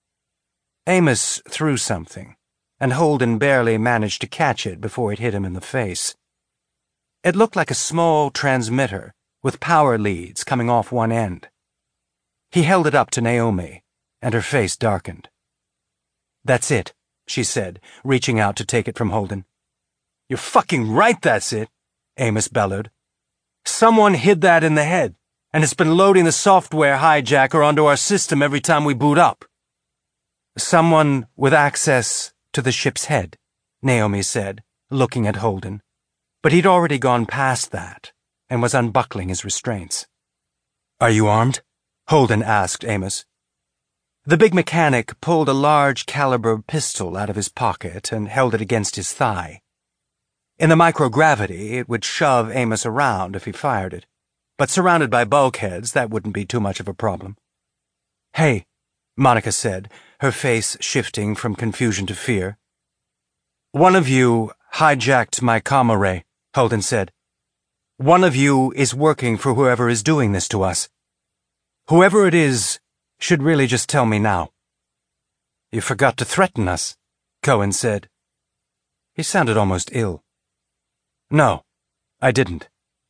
Amos threw something, and Holden barely managed to catch it before it hit him in the face. It looked like a small transmitter with power leads coming off one end. He held it up to Naomi, and her face darkened. "That's it," she said, reaching out to take it from Holden. "You're fucking right, that's it," Amos bellowed. "Someone hid that in the head, and it's been loading the software hijacker onto our system every time we boot up." "Someone with access to the ship's head," Naomi said, looking at Holden. But he'd already gone past that and was unbuckling his restraints. "Are you armed?" Holden asked Amos. The big mechanic pulled a large caliber pistol out of his pocket and held it against his thigh. In the microgravity, it would shove Amos around if he fired it, but surrounded by bulkheads, that wouldn't be too much of a problem. "Hey," Monica said, her face shifting from confusion to fear. "One of you hijacked my comma ray," Holden said. "One of you is working for whoever is doing this to us. Whoever it is should really just tell me now." "You forgot to threaten us," Cohen said. He sounded almost ill. "No, I didn't."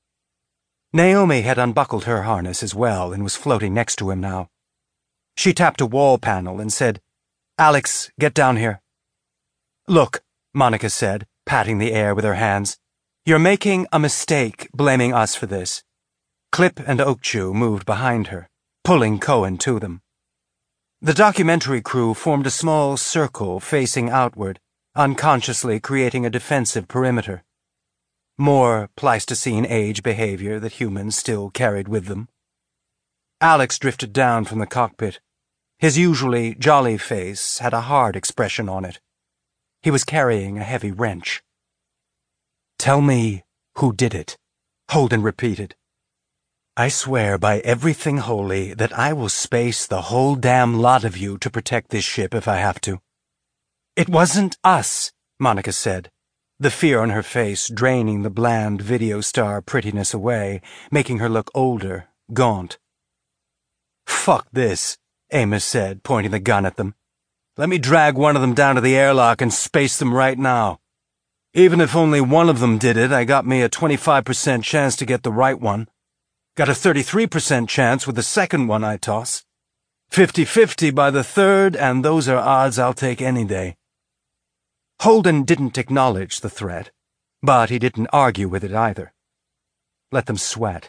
Naomi had unbuckled her harness as well and was floating next to him now. She tapped a wall panel and said, "Alex, get down here." "Look," Monica said, patting the air with her hands, "you're making a mistake blaming us for this." Clip and Oakchu moved behind her, pulling Cohen to them. The documentary crew formed a small circle facing outward, unconsciously creating a defensive perimeter. More Pleistocene age behavior that humans still carried with them. Alex drifted down from the cockpit. His usually jolly face had a hard expression on it. He was carrying a heavy wrench. "Tell me who did it," Holden repeated. I swear by everything holy that I will space the whole damn lot of you to protect this ship if I have to. It wasn't us, Monica said, the fear on her face draining the bland video star prettiness away, making her look older, gaunt. Fuck this, Amos said, pointing the gun at them. Let me drag one of them down to the airlock and space them right now. Even if only one of them did it, I got me a 25% chance to get the right one. Got a 33% chance with the second one I toss. 50-50 by the third, and those are odds I'll take any day. Holden didn't acknowledge the threat, but he didn't argue with it either. Let them sweat.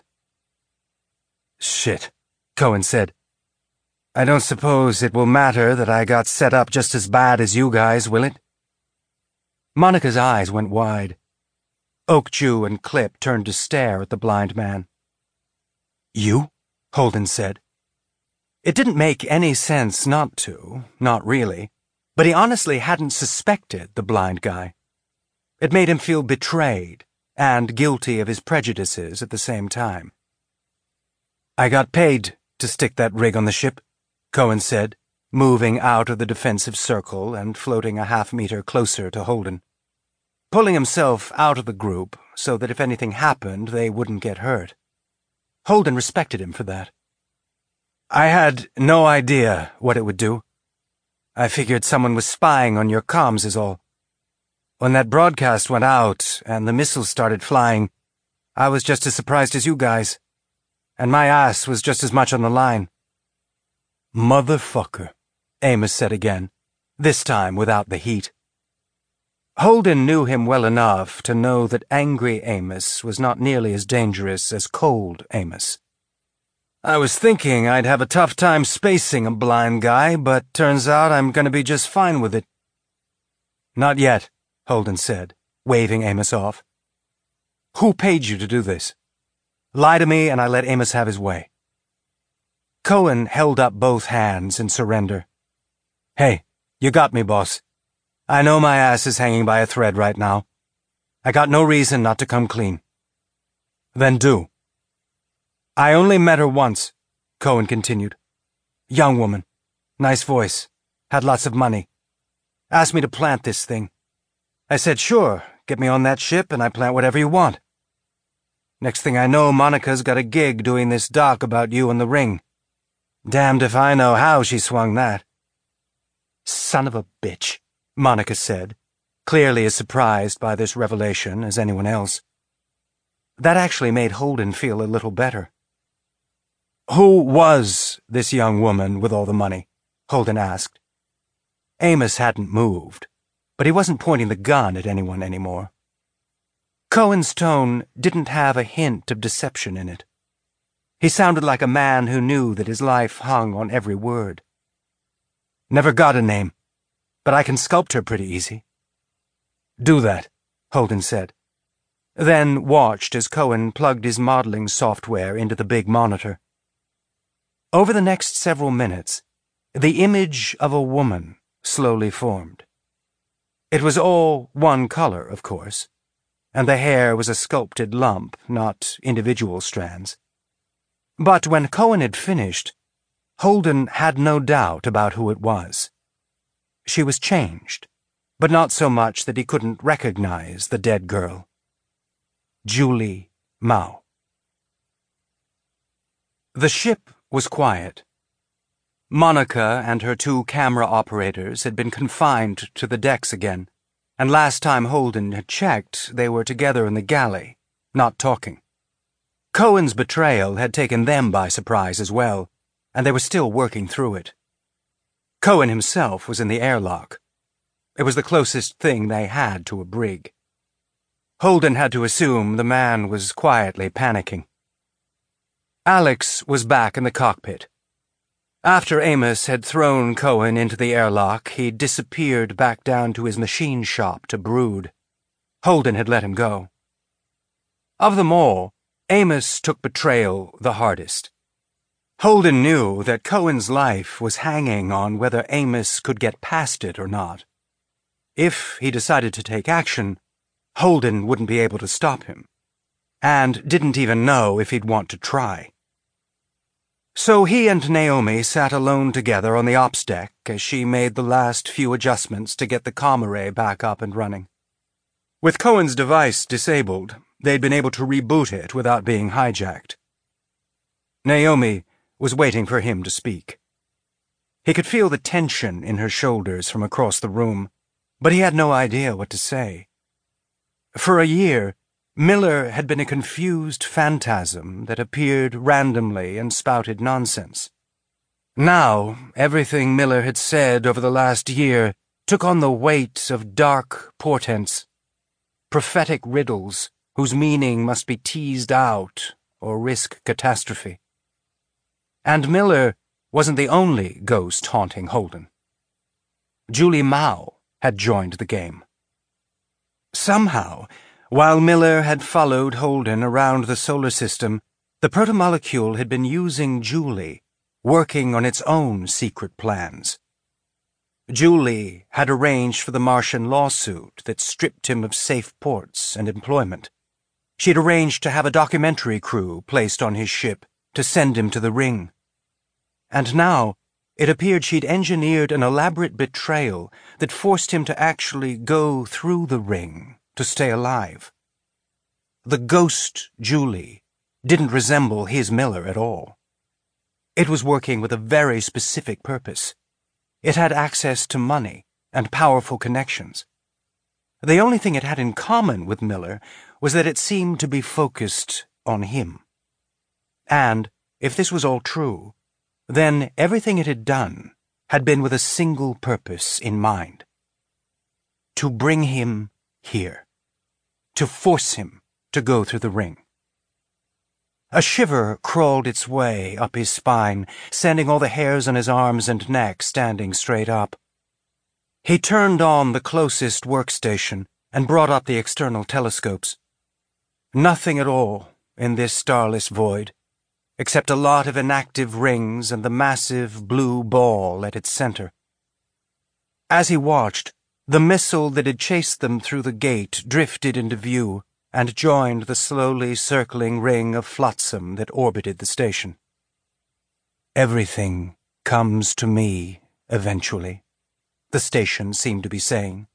Shit, Cohen said. I don't suppose it will matter that I got set up just as bad as you guys, will it? Monica's eyes went wide. Oakjew and Clip turned to stare at the blind man. You? Holden said. It didn't make any sense not to, not really, but he honestly hadn't suspected the blind guy. It made him feel betrayed and guilty of his prejudices at the same time. I got paid to stick that rig on the ship, Cohen said, moving out of the defensive circle and floating a half-meter closer to Holden, pulling himself out of the group so that if anything happened, they wouldn't get hurt. Holden respected him for that. I had no idea what it would do. I figured someone was spying on your comms is all. When that broadcast went out and the missiles started flying, I was just as surprised as you guys. And my ass was just as much on the line. Motherfucker, Amos said again, this time without the heat. Holden knew him well enough to know that angry Amos was not nearly as dangerous as cold Amos. I was thinking I'd have a tough time spacing a blind guy, but turns out I'm going to be just fine with it. Not yet, Holden said, waving Amos off. Who paid you to do this? Lie to me and I let Amos have his way. Cohen held up both hands in surrender. Hey, you got me, boss. I know my ass is hanging by a thread right now. I got no reason not to come clean. Then do. I only met her once, Cohen continued. Young woman. Nice voice. Had lots of money. Asked me to plant this thing. I said, sure, get me on that ship and I plant whatever you want. Next thing I know, Monica's got a gig doing this doc about you and the ring. Damned if I know how she swung that. Son of a bitch, Monica said, clearly as surprised by this revelation as anyone else. That actually made Holden feel a little better. Who was this young woman with all the money? Holden asked. Amos hadn't moved, but he wasn't pointing the gun at anyone anymore. Cohen's tone didn't have a hint of deception in it. He sounded like a man who knew that his life hung on every word. Never got a name, but I can sculpt her pretty easy. Do that, Holden said, then watched as Cohen plugged his modeling software into the big monitor. Over the next several minutes, the image of a woman slowly formed. It was all one color, of course, and the hair was a sculpted lump, not individual strands. But when Cohen had finished, Holden had no doubt about who it was. She was changed, but not so much that he couldn't recognize the dead girl. Julie Mao. The ship was quiet. Monica and her two camera operators had been confined to the decks again, and last time Holden had checked, they were together in the galley, not talking. Cohen's betrayal had taken them by surprise as well, and they were still working through it. Cohen himself was in the airlock. It was the closest thing they had to a brig. Holden had to assume the man was quietly panicking. Alex was back in the cockpit. After Amos had thrown Cohen into the airlock, he disappeared back down to his machine shop to brood. Holden had let him go. Of them all, Amos took betrayal the hardest. Holden knew that Cohen's life was hanging on whether Amos could get past it or not. If he decided to take action, Holden wouldn't be able to stop him, and didn't even know if he'd want to try. So he and Naomi sat alone together on the ops deck as she made the last few adjustments to get the comm array back up and running. With Cohen's device disabled, they'd been able to reboot it without being hijacked. Naomi was waiting for him to speak. He could feel the tension in her shoulders from across the room, but he had no idea what to say. For a year, Miller had been a confused phantasm that appeared randomly and spouted nonsense. Now, everything Miller had said over the last year took on the weight of dark portents, prophetic riddles whose meaning must be teased out or risk catastrophe. And Miller wasn't the only ghost haunting Holden. Julie Mao had joined the game. Somehow, while Miller had followed Holden around the solar system, the protomolecule had been using Julie, working on its own secret plans. Julie had arranged for the Martian lawsuit that stripped him of safe ports and employment. She'd arranged to have a documentary crew placed on his ship to send him to the ring. And now, it appeared she'd engineered an elaborate betrayal that forced him to actually go through the ring to stay alive. The ghost Julie didn't resemble his Miller at all. It was working with a very specific purpose. It had access to money and powerful connections. The only thing it had in common with Miller was that it seemed to be focused on him. And, if this was all true, then everything it had done had been with a single purpose in mind. To bring him here. To force him to go through the ring. A shiver crawled its way up his spine, sending all the hairs on his arms and neck standing straight up. He turned on the closest workstation and brought up the external telescopes. Nothing at all in this starless void, except a lot of inactive rings and the massive blue ball at its center. As he watched, the missile that had chased them through the gate drifted into view and joined the slowly circling ring of flotsam that orbited the station. Everything comes to me eventually, the station seemed to be saying.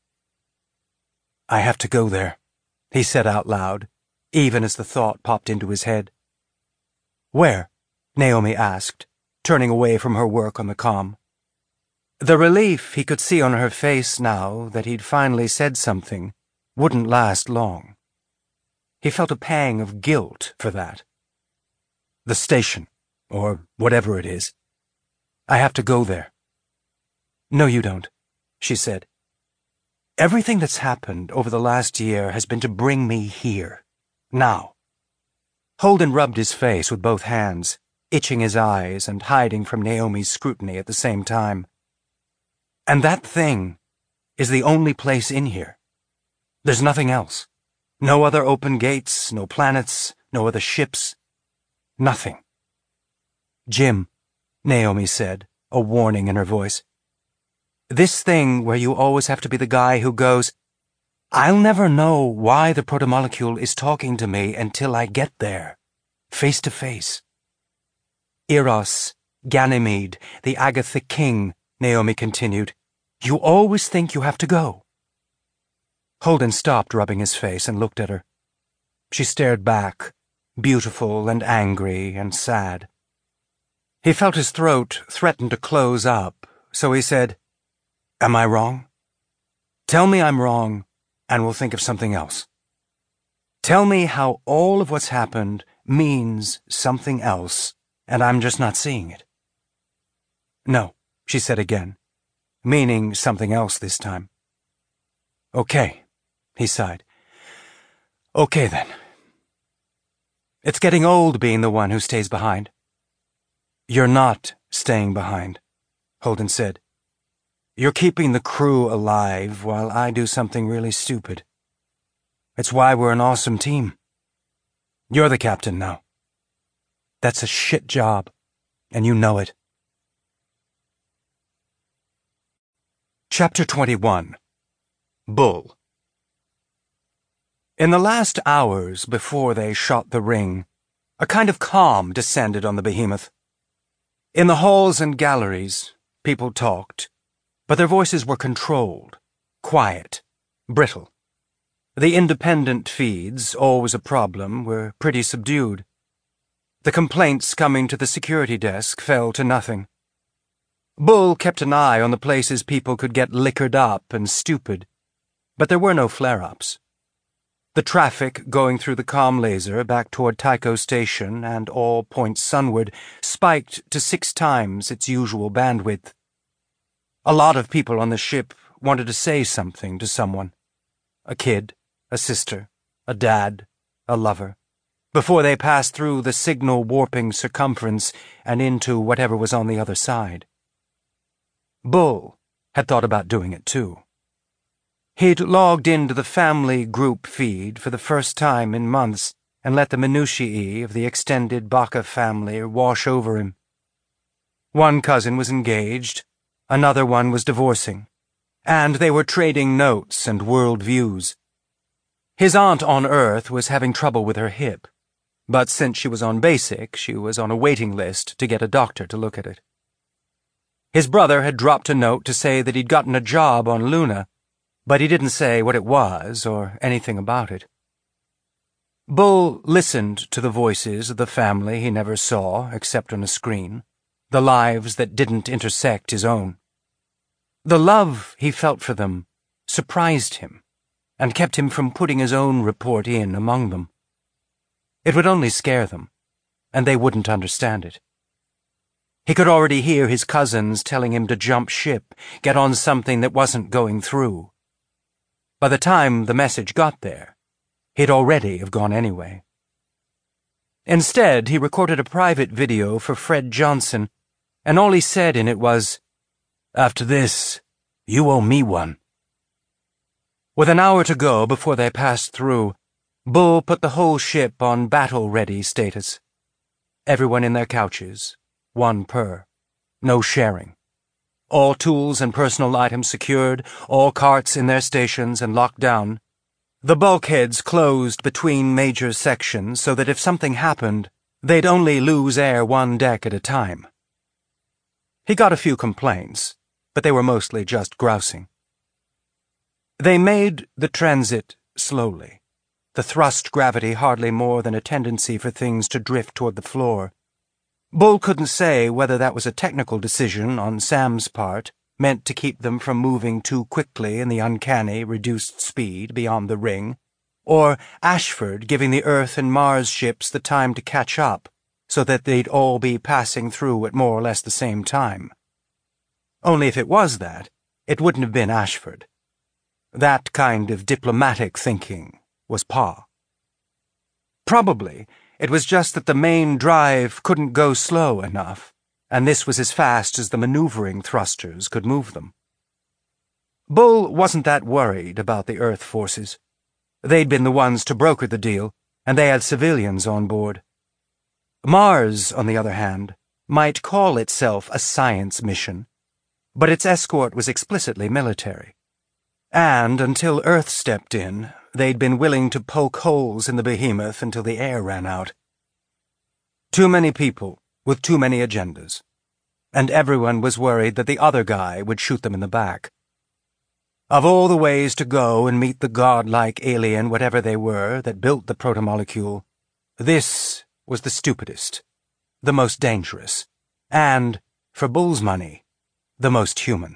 I have to go there, he said out loud, even as the thought popped into his head. Where? Naomi asked, turning away from her work on the comm. The relief he could see on her face now that he'd finally said something wouldn't last long. He felt a pang of guilt for that. The station, or whatever it is. I have to go there. No, you don't, she said. Everything that's happened over the last year has been to bring me here. Now. Holden rubbed his face with both hands, itching his eyes and hiding from Naomi's scrutiny at the same time. And that thing is the only place in here. There's nothing else. No other open gates, no planets, no other ships. Nothing. Jim, Naomi said, a warning in her voice. This thing where you always have to be the guy who goes, I'll never know why the protomolecule is talking to me until I get there, face to face. Eros, Ganymede, the Agatha King, Naomi continued. You always think you have to go. Holden stopped rubbing his face and looked at her. She stared back, beautiful and angry and sad. He felt his throat threaten to close up, so he said, Am I wrong? Tell me I'm wrong, and we'll think of something else. Tell me how all of what's happened means something else, and I'm just not seeing it. No, she said again, meaning something else this time. Okay, he sighed. Okay then. It's getting old being the one who stays behind. You're not staying behind, Holden said. You're keeping the crew alive while I do something really stupid. It's why we're an awesome team. You're the captain now. That's a shit job, and you know it. Chapter 21. Bull. In the last hours before they shot the ring, a kind of calm descended on the behemoth. In the halls and galleries, people talked, but their voices were controlled, quiet, brittle. The independent feeds, always a problem, were pretty subdued. The complaints coming to the security desk fell to nothing. Bull kept an eye on the places people could get liquored up and stupid, but there were no flare-ups. The traffic going through the comm laser back toward Tycho Station and all points sunward spiked to 6 times its usual bandwidth. A lot of people on the ship wanted to say something to someone. A kid, a sister, a dad, a lover, before they passed through the signal-warping circumference and into whatever was on the other side. Bull had thought about doing it too. He'd logged into the family group feed for the first time in months and let the minutiae of the extended Baca family wash over him. One cousin was engaged, another one was divorcing, and they were trading notes and world views. His aunt on Earth was having trouble with her hip, but since she was on basic, she was on a waiting list to get a doctor to look at it. His brother had dropped a note to say that he'd gotten a job on Luna, but he didn't say what it was or anything about it. Bull listened to the voices of the family he never saw except on a screen, the lives that didn't intersect his own. The love he felt for them surprised him and kept him from putting his own report in among them. It would only scare them, and they wouldn't understand it. He could already hear his cousins telling him to jump ship, get on something that wasn't going through. By the time the message got there, he'd already have gone anyway. Instead, he recorded a private video for Fred Johnson, and all he said in it was, "After this, you owe me one." With an hour to go before they passed through, Bull put the whole ship on battle-ready status. Everyone in their couches, 1 per. No sharing. All tools and personal items secured, all carts in their stations and locked down. The bulkheads closed between major sections so that if something happened, they'd only lose air 1 deck at a time. He got a few complaints, but they were mostly just grousing. They made the transit slowly, the thrust gravity hardly more than a tendency for things to drift toward the floor. Bull couldn't say whether that was a technical decision on Sam's part, meant to keep them from moving too quickly in the uncanny, reduced speed beyond the ring, or Ashford giving the Earth and Mars ships the time to catch up, so that they'd all be passing through at more or less the same time. Only if it was that, it wouldn't have been Ashford. That kind of diplomatic thinking was Pa. Probably it was just that the main drive couldn't go slow enough, and this was as fast as the maneuvering thrusters could move them. Bull wasn't that worried about the Earth forces. They'd been the ones to broker the deal, and they had civilians on board. Mars, on the other hand, might call itself a science mission, but its escort was explicitly military. And until Earth stepped in, they'd been willing to poke holes in the behemoth until the air ran out. Too many people with too many agendas, and everyone was worried that the other guy would shoot them in the back. Of all the ways to go and meet the godlike alien whatever they were that built the protomolecule, this was the stupidest, the most dangerous, and, for Bull's money, the most human.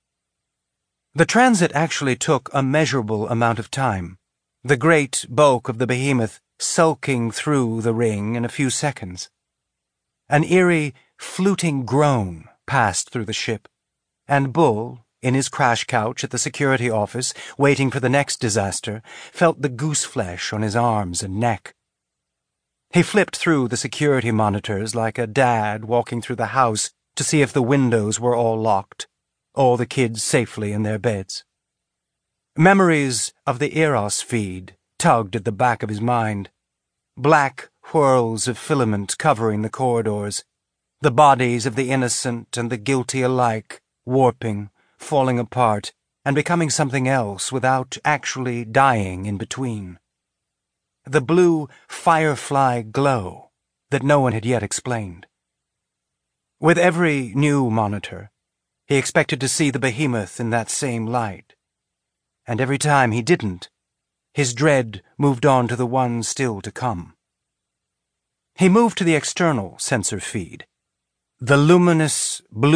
The transit actually took a measurable amount of time, the great bulk of the behemoth sulking through the ring in a few seconds. An eerie, fluting groan passed through the ship, and Bull, in his crash couch at the security office, waiting for the next disaster, felt the goose flesh on his arms and neck. He flipped through the security monitors like a dad walking through the house to see if the windows were all locked, all the kids safely in their beds. Memories of the Eros feed tugged at the back of his mind. Black whirls of filament covering the corridors, the bodies of the innocent and the guilty alike warping, falling apart, and becoming something else without actually dying in between. The blue firefly glow that no one had yet explained. With every new monitor, he expected to see the behemoth in that same light. And every time he didn't, his dread moved on to the one still to come. He moved to the external sensor feed, the luminous blue